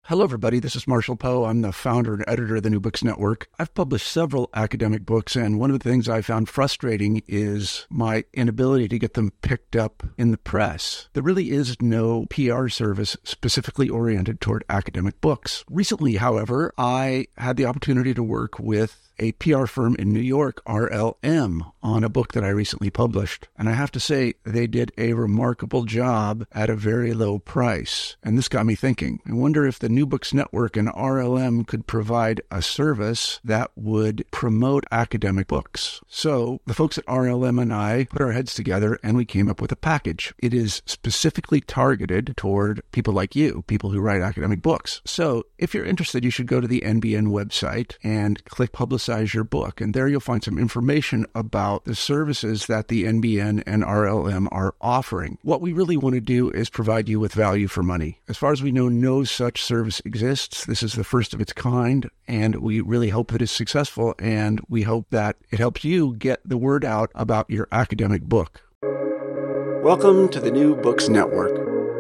Hello, everybody. This is Marshall Poe. I'm the founder and editor of the New Books Network. I've published several academic books, and one of the things I found frustrating is my inability to get them picked up in the press. There really is no PR service specifically oriented toward academic books. Recently, however, I had the opportunity to work with a PR firm in New York, RLM, on a book that I recently published. And I have to say, they did a remarkable job at a very low price. And this got me thinking. I wonder if the New Books Network and RLM could provide a service that would promote academic books. So the folks at RLM and I put our heads together and we came up with a package. It is specifically targeted toward people like you, people who write academic books. So if you're interested, you should go to the NBN website and click Publicize Your Book. And there you'll find some information about the services that the NBN and RLM are offering. What we really want to do is provide you with value for money. As far as we know, no such service exists. This is the first of its kind, and we really hope that it's successful, and we hope that it helps you get the word out about your academic book. Welcome to the New Books Network.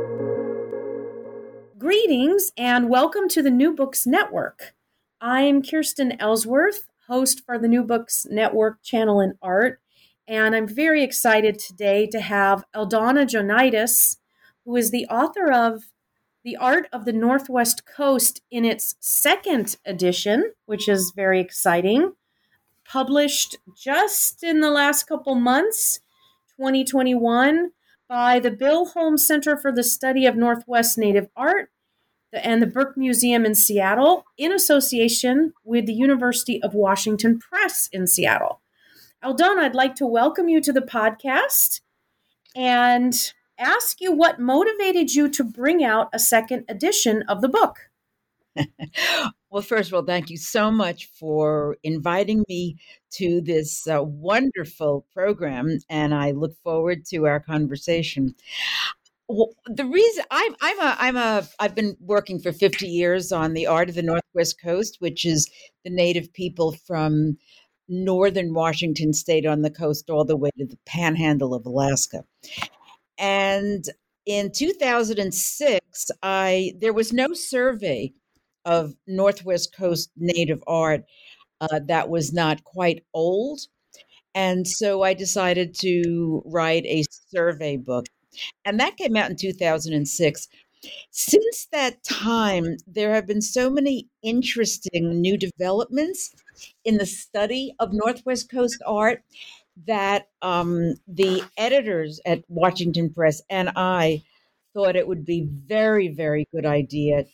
Greetings and welcome to the New Books Network. I'm Kirsten Ellsworth, host for the New Books Network channel in art, and I'm very excited today to have Aldona Joanides, who is the author of The Art of the Northwest Coast in its second edition, which is very exciting, published just in the last couple months, 2021, by the Bill Holmes Center for the Study of Northwest Native Art and the Burke Museum in Seattle, in association with the University of Washington Press in Seattle. Aldona, I'd like to welcome you to the podcast and ask you what motivated you to bring out a second edition of the book. Well, first of all, thank you so much for inviting me to this wonderful program, and I look forward to our conversation. Well, the reason I've been working for 50 years on the art of the Northwest Coast, which is the Native people from northern Washington state on the coast all the way to the panhandle of Alaska. And in 2006, there was no survey of Northwest Coast Native art that was not quite old. And so I decided to write a survey book. And that came out in 2006. Since that time, there have been so many interesting new developments in the study of Northwest Coast art that the editors at Washington Press and I thought it would be very, very good idea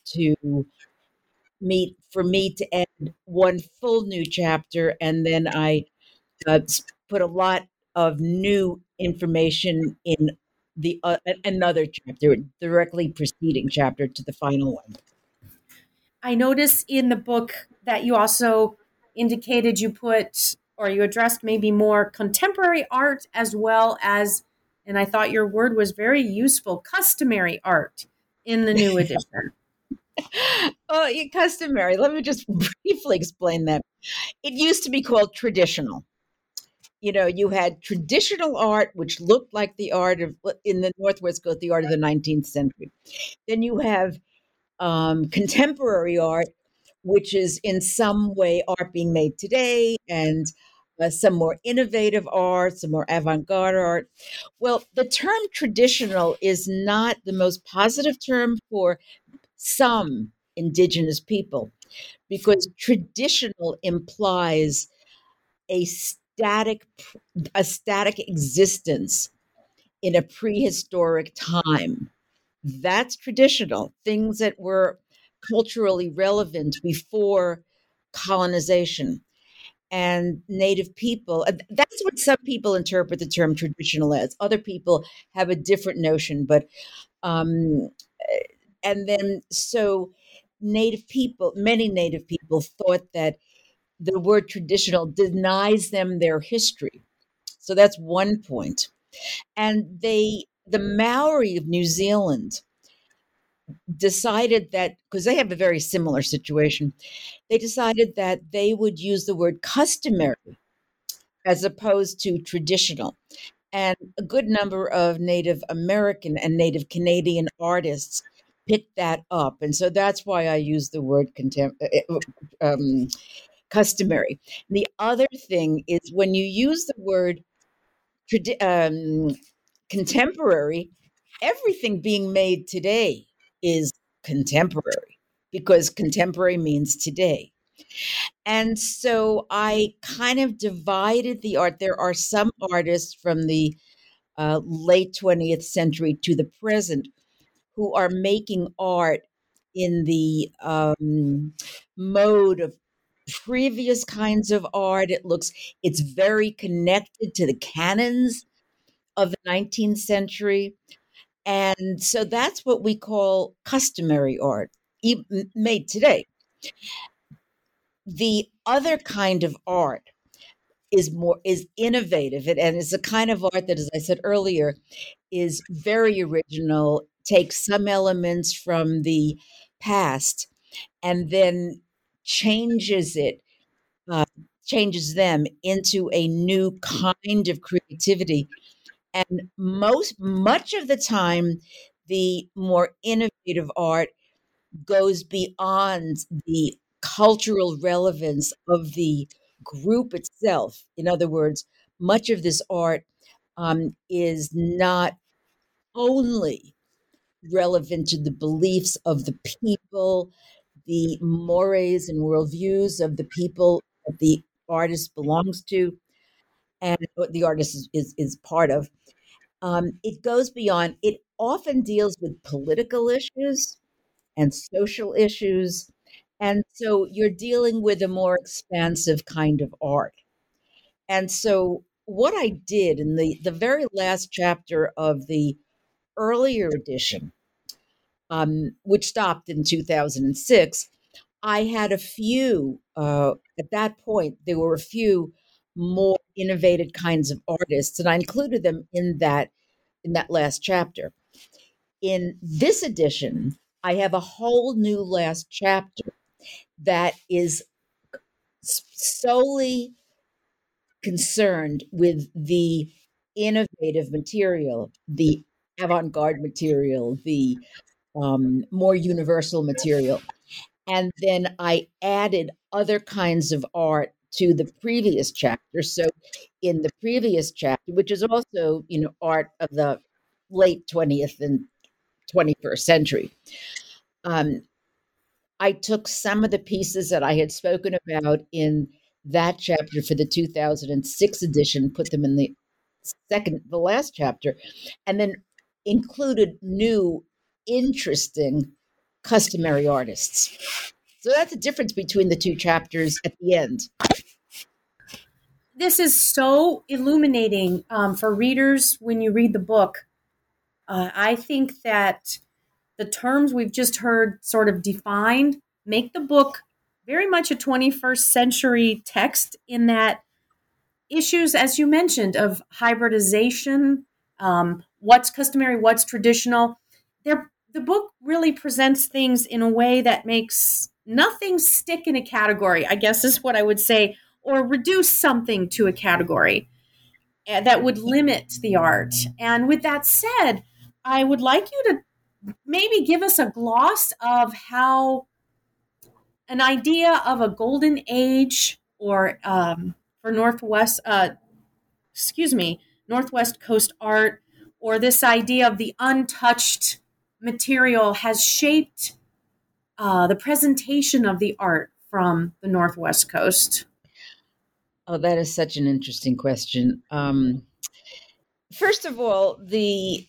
for me to add one full new chapter, and then I put a lot of new information in another chapter, directly preceding chapter to the final one. I noticed in the book that you also indicated you addressed maybe more contemporary art as well as, and I thought your word was very useful, customary art in the new edition. Oh, customary. Let me just briefly explain that. It used to be called traditional. You had traditional art, which looked like the art in the Northwest Coast, the art of the 19th century. Then you have contemporary art, which is in some way art being made today, and some more innovative art, some more avant-garde art. Well, the term traditional is not the most positive term for some indigenous people, because traditional implies a static existence in a prehistoric time. That's traditional, things that were culturally relevant before colonization. And Native people, that's what some people interpret the term traditional as. Other people have a different notion, but and then so many Native people thought that the word traditional denies them their history. So that's one point. And the Maori of New Zealand decided that, because they have a very similar situation, they decided that they would use the word customary as opposed to traditional. And a good number of Native American and Native Canadian artists pick that up. And so that's why I use the word customary. And the other thing is when you use the word contemporary, everything being made today is contemporary because contemporary means today. And so I kind of divided the art. There are some artists from the late 20th century to the present who are making art in the mode of previous kinds of art. It's very connected to the canons of the 19th century. And so that's what we call customary art, made today. The other kind of art is innovative, and it's a kind of art that, as I said earlier, is very original, takes some elements from the past and then changes them into a new kind of creativity. And much of the time, the more innovative art goes beyond the cultural relevance of the group itself. In other words, much of this art is not only relevant to the beliefs of the people, the mores and worldviews of the people that the artist belongs to, and what the artist is part of. It goes beyond, it often deals with political issues and social issues. And so you're dealing with a more expansive kind of art. And so what I did in the very last chapter of the earlier edition, which stopped in 2006, I had a few, at that point, there were a few more innovative kinds of artists, and I included them in that last chapter. In this edition, I have a whole new last chapter that is solely concerned with the innovative material, the avant-garde material, the more universal material. And then I added other kinds of art to the previous chapter. So in the previous chapter, which is also, art of the late 20th and 21st century, I took some of the pieces that I had spoken about in that chapter for the 2006 edition, put them in the last chapter, and then included new, interesting, customary artists. So that's the difference between the two chapters at the end. This is so illuminating for readers when you read the book. I think that the terms we've just heard sort of defined make the book very much a 21st century text, in that issues, as you mentioned, of hybridization, what's customary, what's traditional. The book really presents things in a way that makes nothing stick in a category, I guess is what I would say, or reduce something to a category that would limit the art. And with that said, I would like you to maybe give us a gloss of how an idea of a golden age, or for Northwest Coast art, or this idea of the untouched material, has shaped the presentation of the art from the Northwest Coast. Oh, that is such an interesting question. First of all, the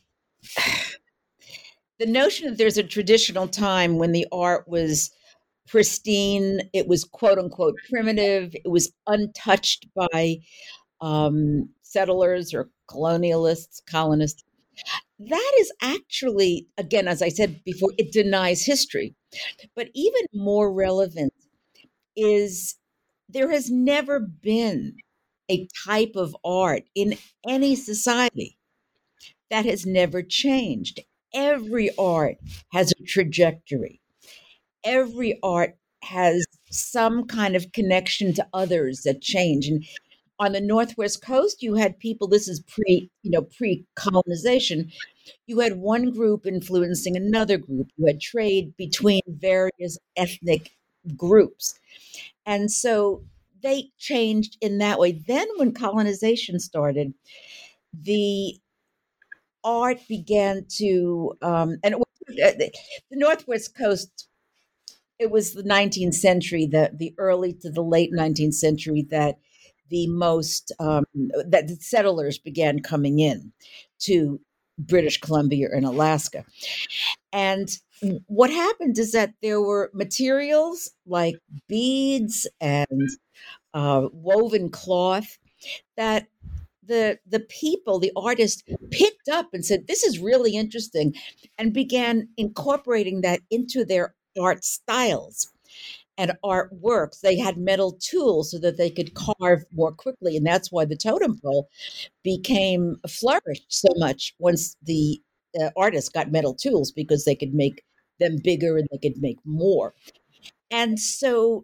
notion that there's a traditional time when the art was pristine, it was quote unquote primitive, it was untouched by settlers or colonists. That is actually, again, as I said before, it denies history. But even more relevant is there has never been a type of art in any society that has never changed. Every art has a trajectory. Every art has some kind of connection to others that change. And on the Northwest Coast, you had people, this is pre-colonization, you had one group influencing another group. You had trade between various ethnic groups. And so they changed in that way. Then, when colonization started, the art began to, and it was, the Northwest Coast, it was the 19th century, the early to the late 19th century, that the most, that the settlers began coming in to British Columbia and Alaska. And what happened is that there were materials like beads and woven cloth that the people, the artists, picked up and said, "This is really interesting," and began incorporating that into their art styles and artworks. They had metal tools so that they could carve more quickly, and that's why the totem pole became flourished so much once the artists got metal tools, because they could make them bigger and they could make more. And so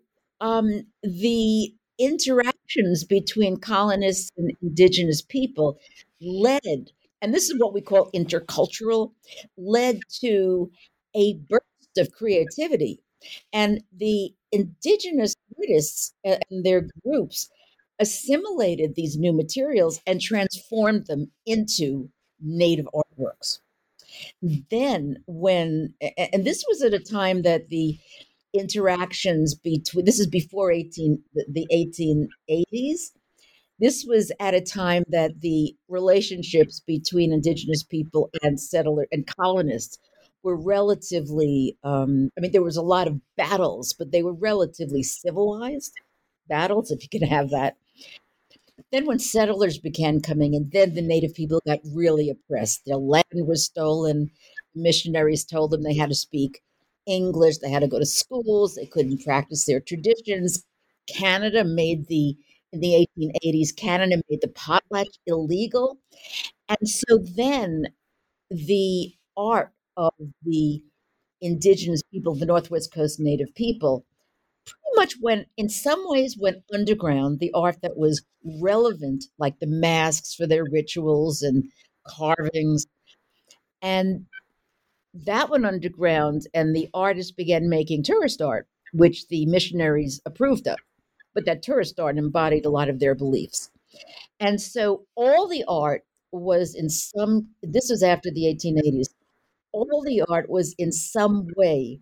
the interactions between colonists and indigenous people led, and this is what we call intercultural, led to a burst of creativity. And the indigenous artists and their groups assimilated these new materials and transformed them into native artworks. Then, and this was at a time that the interactions between, this is before the 1880s. This was at a time that the relationships between indigenous people and settler and colonists were relatively, there was a lot of battles, but they were relatively civilized battles, if you can have that. Then when settlers began coming in, then the native people got really oppressed. Their land was stolen. Missionaries told them they had to speak English. They had to go to schools. They couldn't practice their traditions. Canada made in the 1880s, Canada made the potlatch illegal. And so then the art of the indigenous people, the Northwest Coast Native people, pretty much in some ways went underground. The art that was relevant, like the masks for their rituals and carvings, and that went underground, and the artists began making tourist art, which the missionaries approved of. But that tourist art embodied a lot of their beliefs. And so all the art was this was after the 1880s, all the art was in some way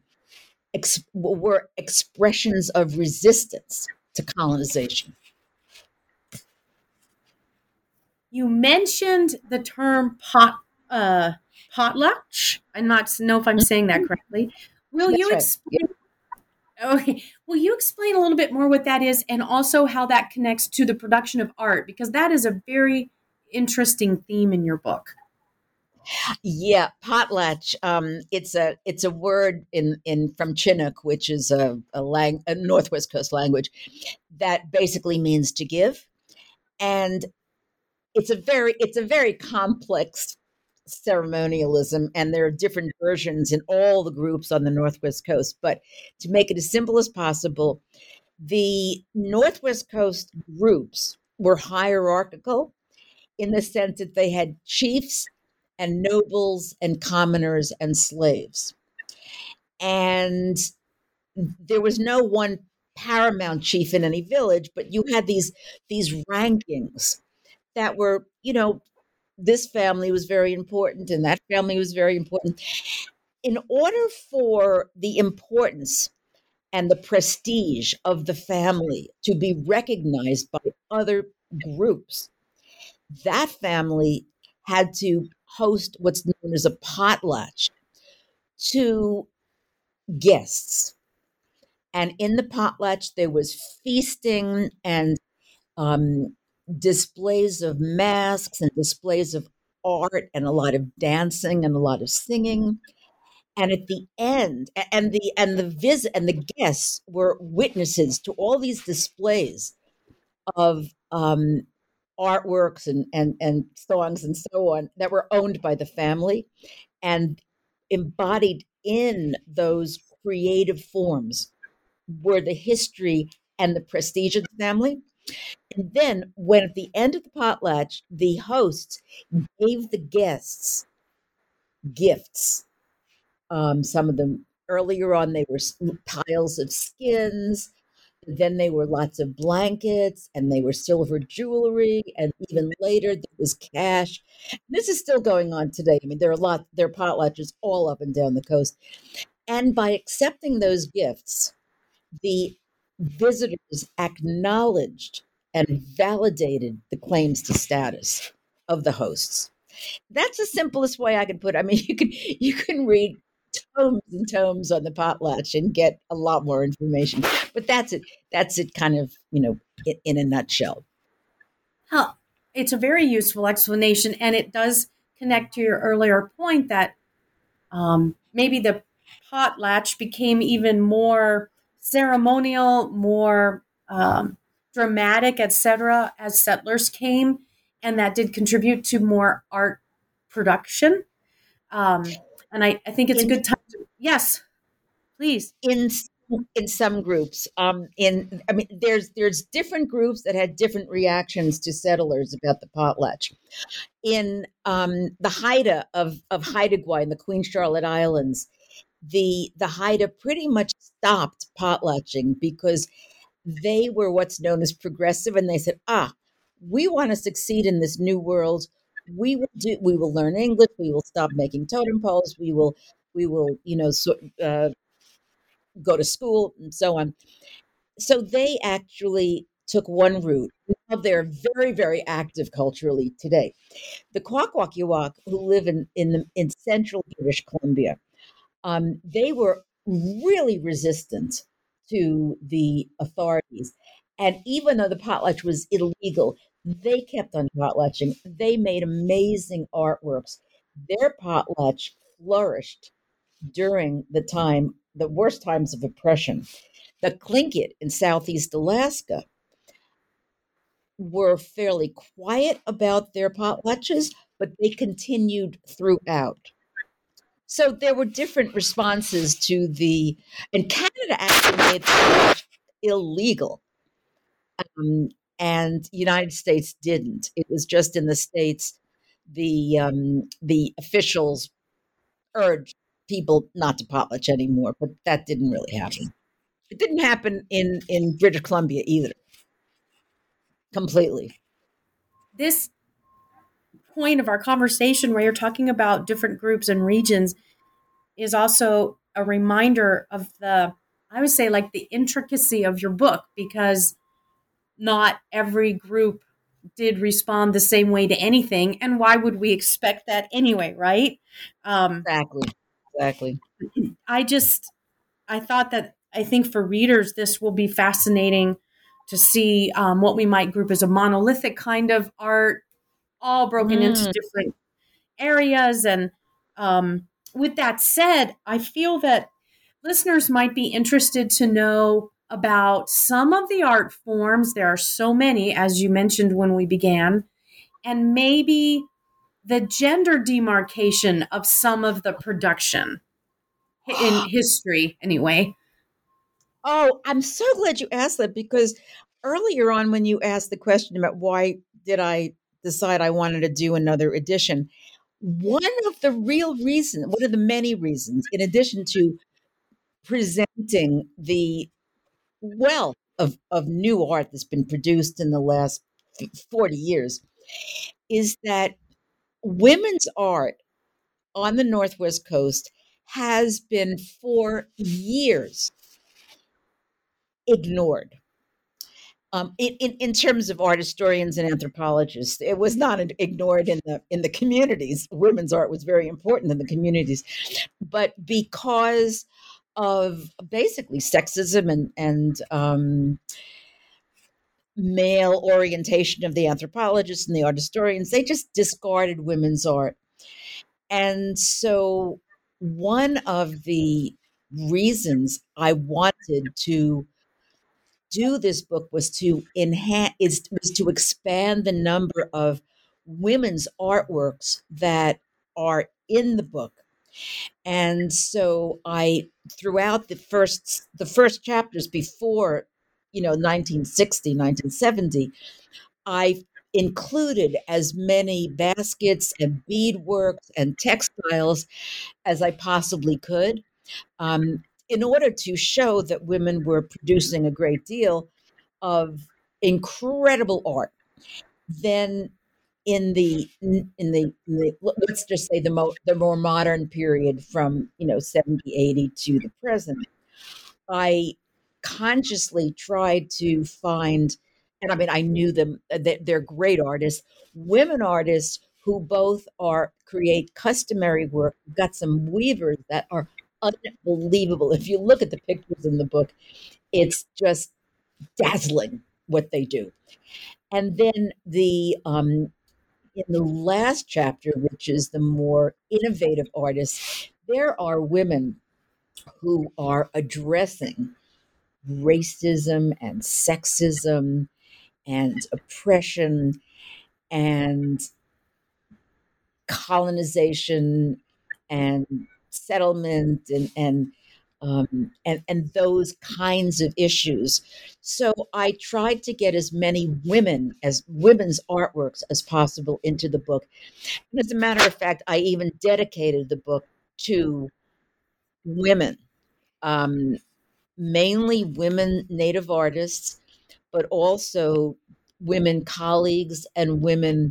were expressions of resistance to colonization. You mentioned the term potlatch. I'm not know if I'm saying that correctly. Will That's you right. explain? Okay, will you explain a little bit more what that is, and also how that connects to the production of art? Because that is a very interesting theme in your book. Yeah, potlatch. It's a word in from Chinook, which is a Northwest Coast language, that basically means to give, and it's a very complex ceremonialism, and there are different versions in all the groups on the Northwest Coast. But to make it as simple as possible, the Northwest Coast groups were hierarchical in the sense that they had chiefs and nobles and commoners and slaves. And there was no one paramount chief in any village, but you had these rankings that were, this family was very important and that family was very important. In order for the importance and the prestige of the family to be recognized by other groups, that family had to host what's known as a potlatch to guests. And in the potlatch, there was feasting and displays of masks and displays of art and a lot of dancing and a lot of singing. And at the end, and the guests were witnesses to all these displays of artworks and songs and so on that were owned by the family and embodied in those creative forms were the history and the prestige of the family. And then, when at the end of the potlatch, the hosts gave the guests gifts. Some of them earlier on, they were piles of skins. Then they were lots of blankets, and they were silver jewelry, and even later there was cash. This is still going on today. I mean, there are potlatches all up and down the coast. And by accepting those gifts, the visitors acknowledged and validated the claims to status of the hosts. That's the simplest way I can put it. I mean, you can read tomes and tomes on the potlatch and get a lot more information. But that's it. That's it, kind of, in a nutshell. It's a very useful explanation, and it does connect to your earlier point that maybe the potlatch became even more ceremonial, more dramatic, etc., as settlers came, and that did contribute to more art production. And I think it's a good time to, yes, please. In some groups, there's different groups that had different reactions to settlers about the potlatch. In the Haida of Haida Gwaii in the Queen Charlotte Islands, the Haida pretty much stopped potlatching because they were what's known as progressive, and they said, we want to succeed in this new world. We will learn English. We will stop making totem poles. We will go to school and so on. So they actually took one route. Now they're very, very active culturally today. The Kwakwaka'wakw, who live in central British Columbia, they were really resistant to the authorities. And even though the potlatch was illegal, they kept on potlatching. They made amazing artworks. Their potlatch flourished during the worst times of oppression. The Tlingit in Southeast Alaska were fairly quiet about their potlatches, but they continued throughout. So there were different responses to and Canada actually made it illegal. And the United States didn't. It was just in the States, the officials urged people not to potlatch anymore, but that didn't really happen. It didn't happen in British Columbia either. Completely. This point of our conversation where you're talking about different groups and regions is also a reminder of I would say, like, the intricacy of your book, because not every group did respond the same way to anything. And why would we expect that anyway, right? Exactly. I think for readers, this will be fascinating to see what we might group as a monolithic kind of art, all broken into different areas. And with that said, I feel that listeners might be interested to know about some of the art forms. There are so many, as you mentioned when we began, and maybe the gender demarcation of some of the production in history, anyway. Oh, I'm so glad you asked that, because earlier on when you asked the question about why did I decide I wanted to do another edition, one of the many reasons, in addition to presenting the wealth of new art that's been produced in the last 40 years, is that women's art on the Northwest Coast has been for years ignored. In terms of art historians and anthropologists, it was not ignored in the communities. Women's art was very important in the communities, but because of basically sexism and male orientation of the anthropologists and the art historians, they just discarded women's art. And so one of the reasons I wanted to do this book was to expand the number of women's artworks that are in the book. And so I, throughout the first chapters before 1960, 1970, I included as many baskets and beadwork and textiles as I possibly could, in order to show that women were producing a great deal of incredible art. Then in the let's just say the more modern period from 70, 80 to the present, I consciously tried to find, and I mean, I knew them, they're great artists, women artists who both create customary work. We've got some weavers that are unbelievable. If you look at the pictures in the book, it's just dazzling what they do. And then in the last chapter, which is the more innovative artists, there are women who are addressing racism and sexism and oppression and colonization and settlement and those kinds of issues. So I tried to get as many women's artworks as possible into the book. And as a matter of fact, I even dedicated the book to women, mainly women Native artists, but also women colleagues and women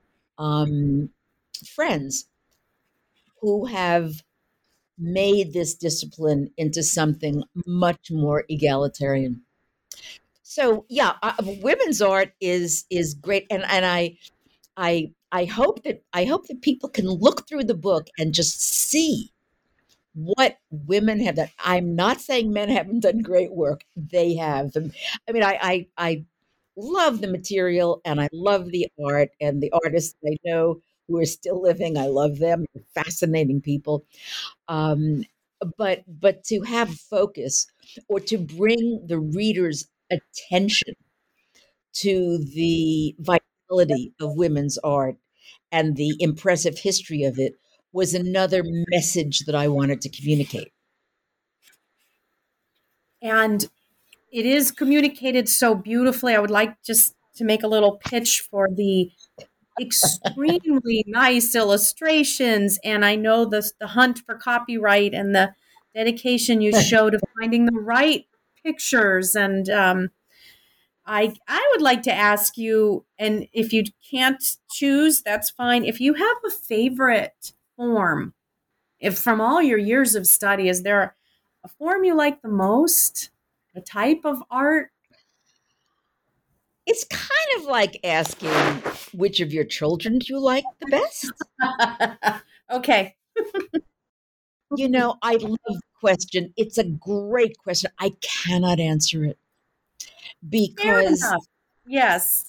friends who have made this discipline into something much more egalitarian. So yeah, women's art is great, and I hope that people can look through the book and just see what women have done. I'm not saying men haven't done great work; they have. I mean, I love the material and I love the art and the artists I know who are still living. I love them; they're fascinating people. Um, but to have focus or to bring the reader's attention to the vitality of women's art and the impressive history of it was another message that I wanted to communicate. And it is communicated so beautifully. I would like just to make a little pitch for the extremely nice illustrations. And I know the hunt for copyright and the dedication you show to finding the right pictures. And I would like to ask you, and if you can't choose, that's fine. If you have a favorite form, if from all your years of study, is there a form you like the most? A type of art? It's kind of like asking which of your children do you like the best? Okay. I love the question. It's a great question. I cannot answer it because yes,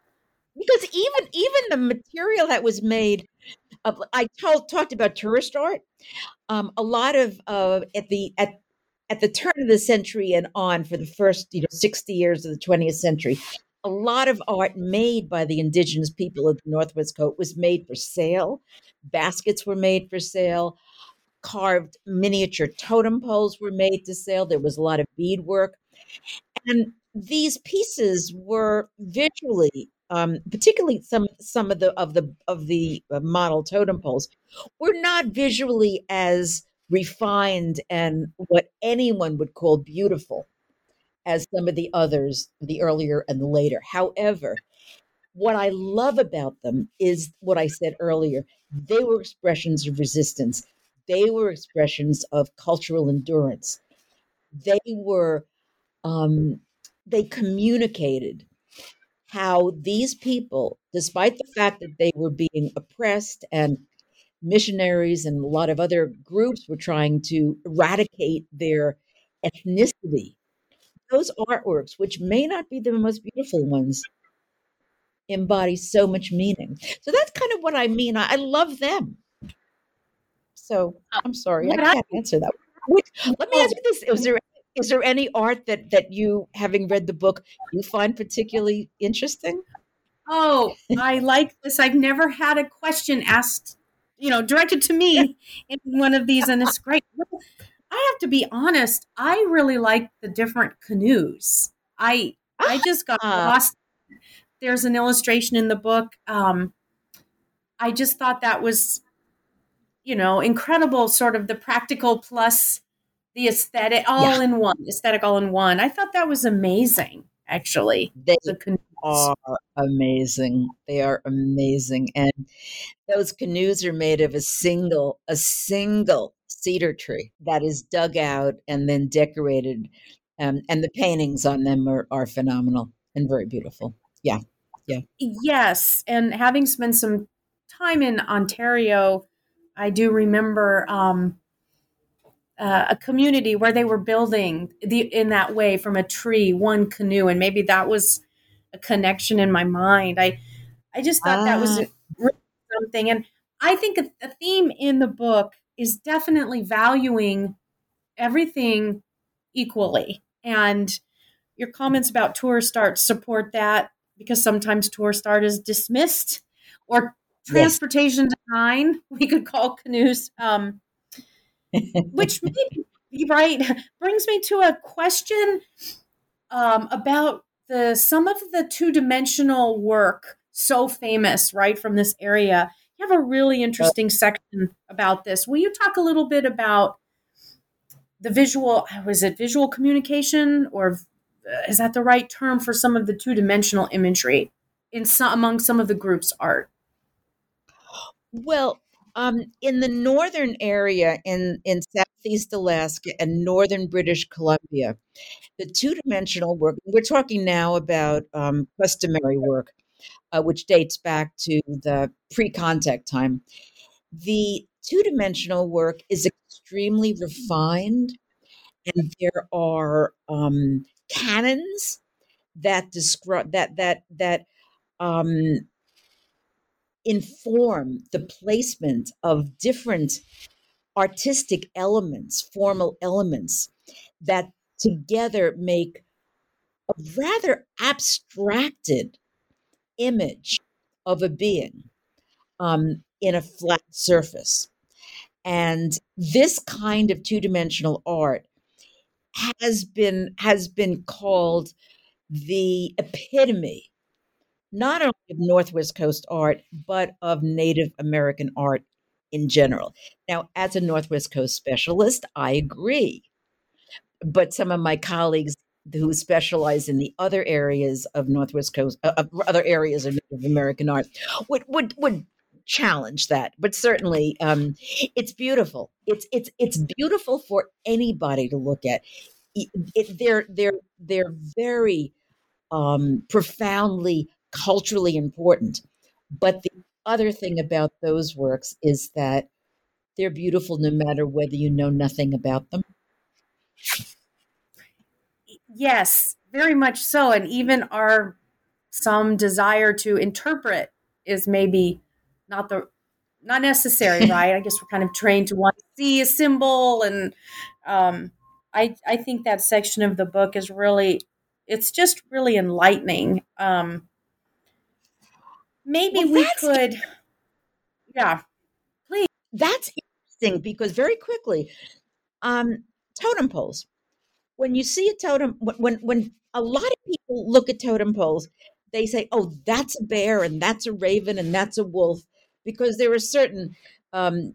even the material that was made. I talked about tourist art. A lot of at the turn of the century and on, for the first 60 years of the 20th century, a lot of art made by the indigenous people of the Northwest Coast was made for sale. Baskets were made for sale. Carved miniature totem poles were made to sale. There was a lot of beadwork, and these pieces were visually, particularly some of the model totem poles, were not visually as refined and what anyone would call beautiful as some of the others, the earlier and the later. However, what I love about them is what I said earlier. They were expressions of resistance. They were expressions of cultural endurance. They were, they communicated how these people, despite the fact that they were being oppressed and missionaries and a lot of other groups were trying to eradicate their ethnicity, those artworks, which may not be the most beautiful ones, embody so much meaning. So that's kind of what I mean. I love them. So I'm sorry, I can't answer that. Let me ask you this: is there any art that you, having read the book, you find particularly interesting? Oh, I like this. I've never had a question asked, directed to me in one of these, and it's great. I have to be honest. I really like the different canoes. I just got lost. there's an illustration in the book. I just thought that was, incredible, sort of the practical plus the aesthetic Yeah, all in one, aesthetic all in one. I thought that was amazing, actually. they The canoes. are amazing. They are amazing. And those canoes are made of a single cedar tree that is dug out and then decorated. And the paintings on them are phenomenal and very beautiful. Yeah. Yeah. Yes, and having spent some time in Ontario, I do remember a community where they were building in that way from a tree, one canoe, and maybe that was a connection in my mind. I just thought that was Ah, really something, and I think a theme in the book is definitely valuing everything equally. And your comments about tourist art support that, because sometimes tourist art is dismissed or yes. transportation design, we could call canoes, which maybe, right, brings me to a question about some of the two-dimensional work so famous, right, from this area. You have a really interesting section about this. Will you talk a little bit about the visual, was it visual communication, or is that the right term for some of the two-dimensional imagery among some of the group's art? Well, in the northern area in Southeast Alaska and northern British Columbia, the two-dimensional work, we're talking now about customary work, which dates back to the pre-contact time. The two-dimensional work is extremely refined, and there are canons that describe that um, inform the placement of different artistic elements, formal elements that together make a rather abstracted image of a being in a flat surface. And this kind of two-dimensional art has been called the epitome not only of Northwest Coast art, but of Native American art in general. Now, as a Northwest Coast specialist, I agree. But some of my colleagues who specialize in the other areas of Northwest Coast, other areas of Native American art, would challenge that. But certainly, it's beautiful. It's beautiful for anybody to look at. They're very profoundly culturally important. But the other thing about those works is that they're beautiful no matter whether you know nothing about them. Yes, very much so. And even our some desire to interpret is maybe not necessary, right? I guess we're kind of trained to want to see a symbol, and I think that section of the book is really, it's just really enlightening. Maybe Well, we could, yeah, please. that's interesting because very quickly, um, totem poles. When you see a totem, when a lot of people look at totem poles, they say, "Oh, that's a bear, and that's a raven, and that's a wolf," because there are certain um,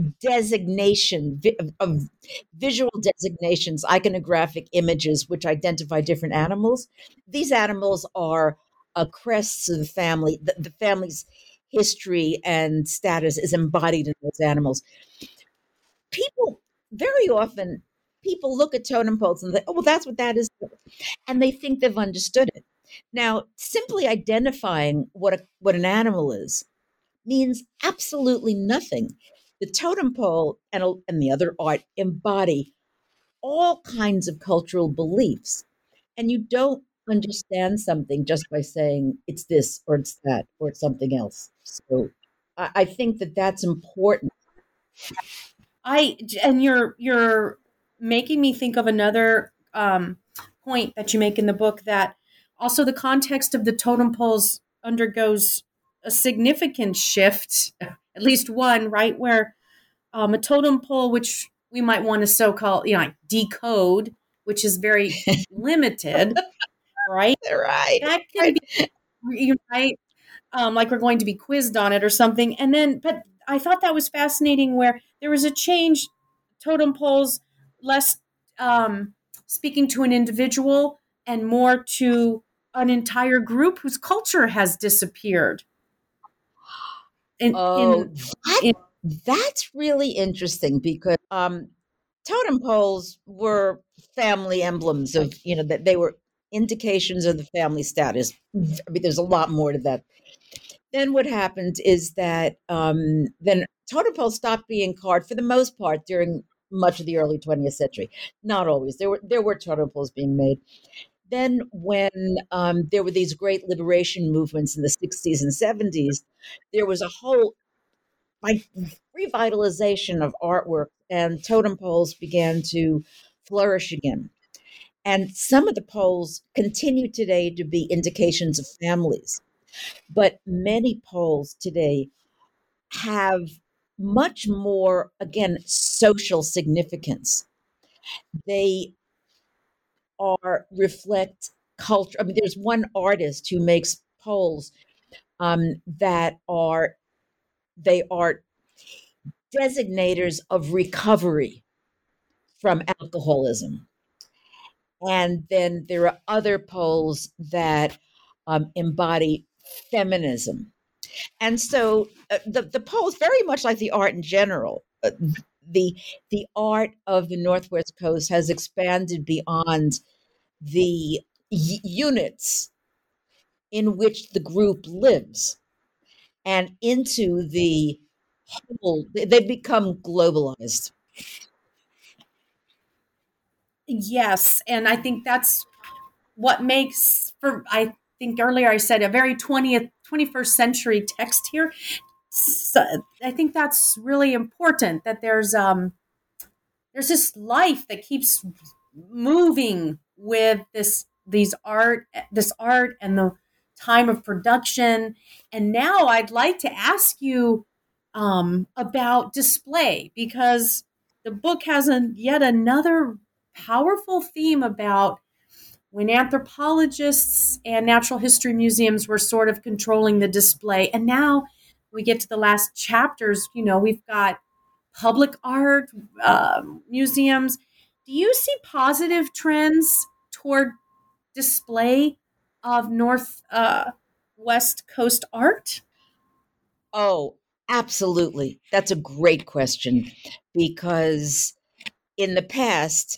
of visual designations, iconographic images, which identify different animals. These animals are crests of the family. The family's history and status is embodied in those animals. People very often people look at totem poles and they, oh well, that's what that is, and they think they've understood it. Now, simply identifying what an animal is means absolutely nothing. The totem pole and the other art embody all kinds of cultural beliefs, and you don't understand something just by saying it's this or it's that or it's something else. So I think that that's important. And you're making me think of another point that you make in the book, that also the context of the totem poles undergoes a significant shift, at least one, right, where a totem pole, which we might want to so-called, like decode, which is very limited, right? Right, That can right. be right? Like we're going to be quizzed on it or something. And then, but I thought that was fascinating where there was a change, totem poles, less speaking to an individual and more to an entire group whose culture has disappeared. Oh, that's really interesting because totem poles were family emblems of, that they were indications of the family status. I mean, there's a lot more to that. Then what happened is that then totem poles stopped being carved for the most part during much of the early 20th century. Not always. There were totem poles being made. Then when there were these great liberation movements in the 60s and 70s, there was a whole like revitalization of artwork, and totem poles began to flourish again. And some of the poles continue today to be indications of families, but many poles today have much more, again, social significance. They reflect culture. I mean, there's one artist who makes poles that they are designators of recovery from alcoholism. And then there are other poles that embody feminism. And so the poles, very much like the art in general, the art of the Northwest Coast has expanded beyond the units in which the group lives and into the whole. They've become globalized. Yes, and I think that's what makes for I think earlier I said a very 21st century text here. So I think that's really important that there's this life that keeps moving with this art and the time of production. And now I'd like to ask you about display, because the book has yet another powerful theme about when anthropologists and natural history museums were sort of controlling the display. And now we get to the last chapters, we've got public art, museums. Do you see positive trends toward display of West Coast art? Oh, absolutely. That's a great question because in the past,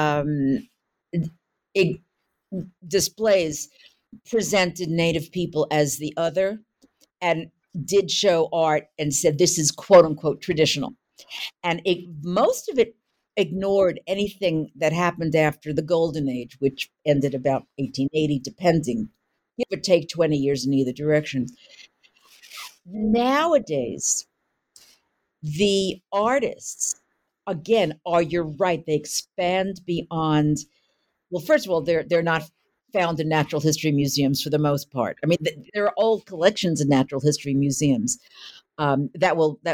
it displays presented Native people as the other and did show art and said this is quote unquote traditional. And most of it ignored anything that happened after the Golden Age, which ended about 1880, depending, give or take 20 years in either direction. Nowadays, the artists, again, you're right, they expand beyond. Well, first of all, they're not found in natural history museums for the most part. I mean, there are old collections in natural history museums that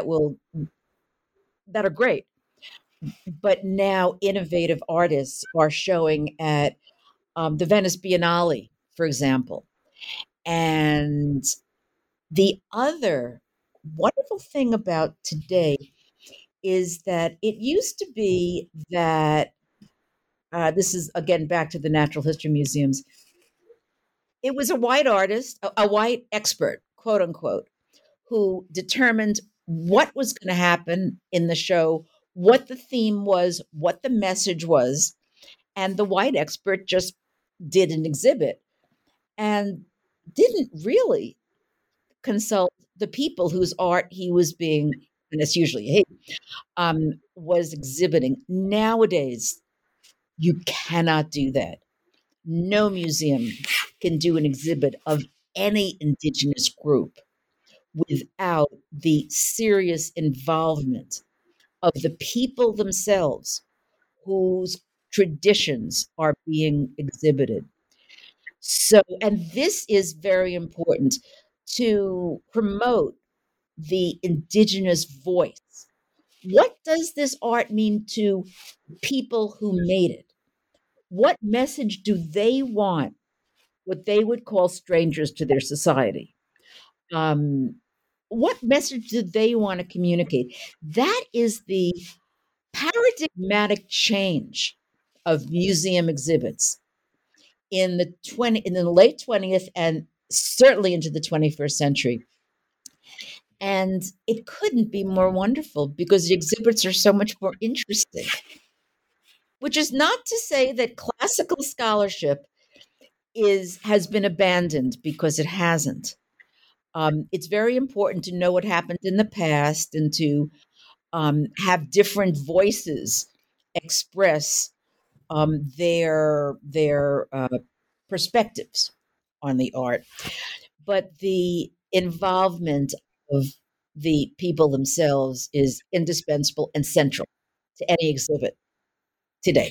are great, but now innovative artists are showing at the Venice Biennale, for example. And the other wonderful thing about today is that it used to be that this is again back to the natural history museums. It was a white artist, a white expert, quote unquote, who determined what was going to happen in the show, what the theme was, what the message was. And the white expert just did an exhibit and didn't really consult the people whose art he was being, and it's usually he, was exhibiting. Nowadays, you cannot do that. No museum can do an exhibit of any indigenous group without the serious involvement of the people themselves whose traditions are being exhibited. So, and this is very important to promote the indigenous voice. What does this art mean to people who made it? What message do they want what they would call strangers to their society. Um, what message do they want to communicate? That is the paradigmatic change of museum exhibits in the late 20th and certainly into the 21st century. And it couldn't be more wonderful because the exhibits are so much more interesting. Which is not to say that classical scholarship has been abandoned, because it hasn't. It's very important to know what happened in the past and to have different voices express their perspectives on the art. But the involvement of the people themselves is indispensable and central to any exhibit today.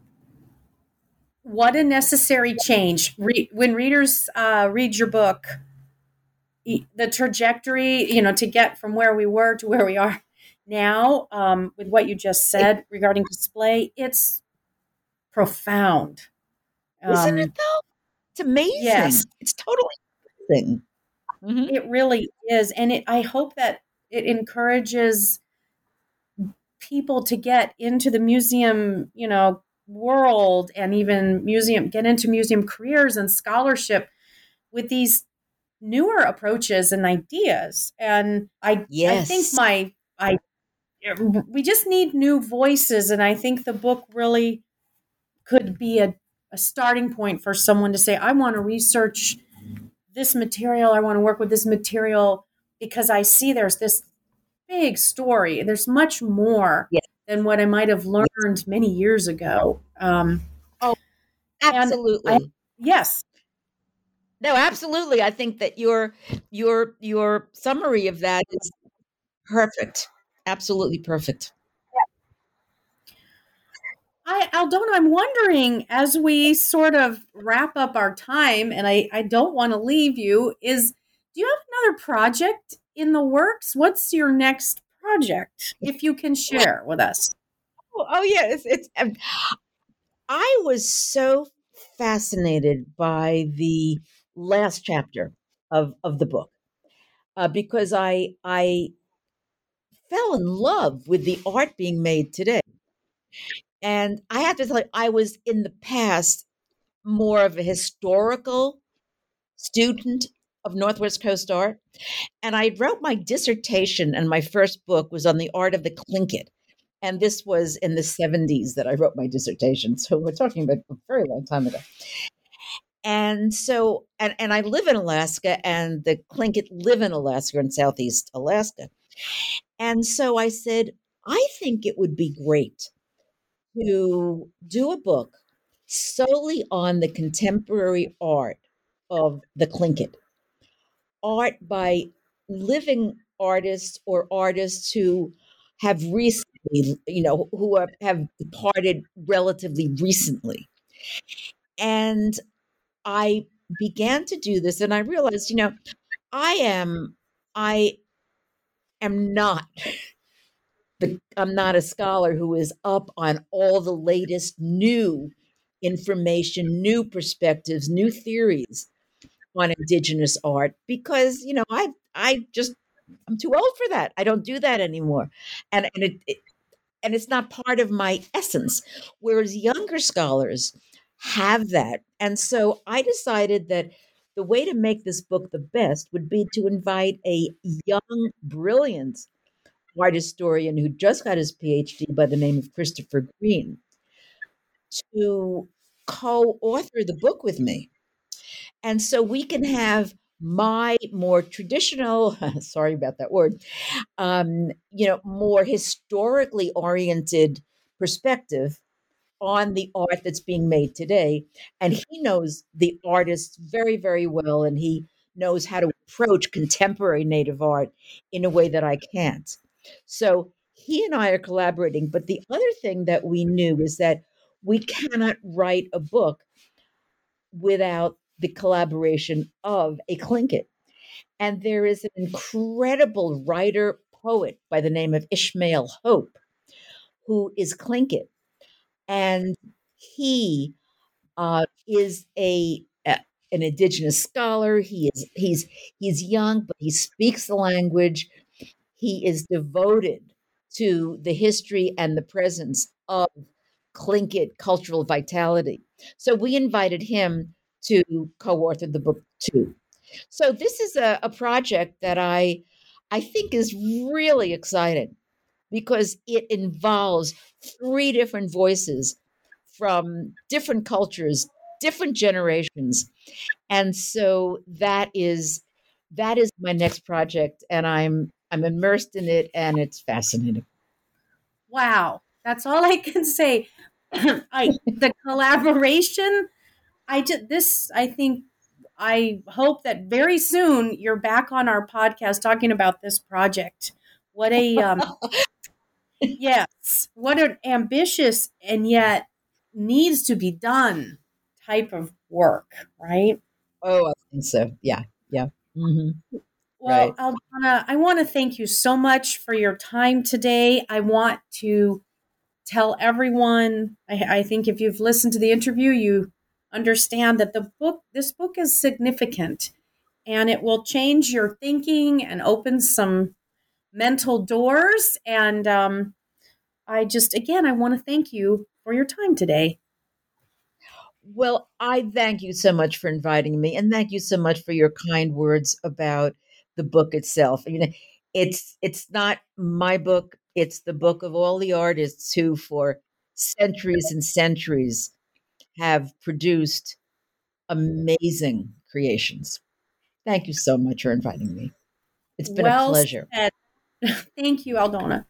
What a necessary change. When readers read your book, the trajectory, to get from where we were to where we are now, with what you just said regarding display, it's profound. Isn't it though? It's amazing. Yes. It's totally amazing. Mm-hmm. It really is. And I hope that it encourages people to get into the museum, world, and even get into museum careers and scholarship with these newer approaches and ideas. And I think we just need new voices. And I think the book really could be a starting point for someone to say, I want to research this material. I want to work with this material because I see there's this big story. There's much more than what I might have learned many years ago. Absolutely. Yes. No, absolutely. I think that your summary of that is perfect. Absolutely perfect. Aldona, I'm wondering, as we sort of wrap up our time, and I don't want to leave you, do you have another project in the works? What's your next project, if you can share with us? Oh yeah, I was so fascinated by the last chapter of the book because I fell in love with the art being made today. And I have to tell you, I was in the past more of a historical student of Northwest Coast art. And I wrote my dissertation, and my first book was on the art of the Tlingit. And this was in the 70s that I wrote my dissertation. So we're talking about a very long time ago. And so, and I live in Alaska, and the Tlingit live in Alaska, in Southeast Alaska. And so I said, I think it would be great to do a book solely on the contemporary art of the Tlingit, art by living artists or artists who have recently, who have departed relatively recently. And I began to do this, and I realized, I am not I'm not a scholar who is up on all the latest new information, new perspectives, new theories on Indigenous art, because I'm too old for that. I don't do that anymore, and it's not part of my essence. Whereas younger scholars have that, and so I decided that the way to make this book the best would be to invite a young, brilliant art historian who just got his PhD by the name of Christopher Green to co-author the book with me. And so we can have my more traditional, sorry about that word, more historically oriented perspective on the art that's being made today. And he knows the artists very, very well, and he knows how to approach contemporary Native art in a way that I can't. So he and I are collaborating. But the other thing that we knew is that we cannot write a book without the collaboration of a Tlingit. And there is an incredible writer poet by the name of Ishmael Hope, who is Tlingit. And he is an indigenous scholar. He's young, but he speaks the language. He is devoted to the history and the presence of Tlingit cultural vitality. So we invited him to co-author the book too. So this is a project that I think is really exciting because it involves three different voices from different cultures, different generations. And so that is my next project, and I'm immersed in it, and it's fascinating. Wow, that's all I can say. The collaboration. I think I hope that very soon you're back on our podcast talking about this project. What a yes, what an ambitious and yet needs to be done type of work, right? Oh, I think so. Yeah, yeah. Hmm. Well, Right. Aldana, I want to thank you so much for your time today. I want to tell everyone, I think if you've listened to the interview, you understand that this book is significant and it will change your thinking and open some mental doors. And I want to thank you for your time today. Well, I thank you so much for inviting me, and thank you so much for your kind words about the book itself. It's not my book; it's the book of all the artists who, for centuries and centuries, have produced amazing creations. Thank you so much for inviting me. It's been a Well pleasure. said. Thank you, Aldona.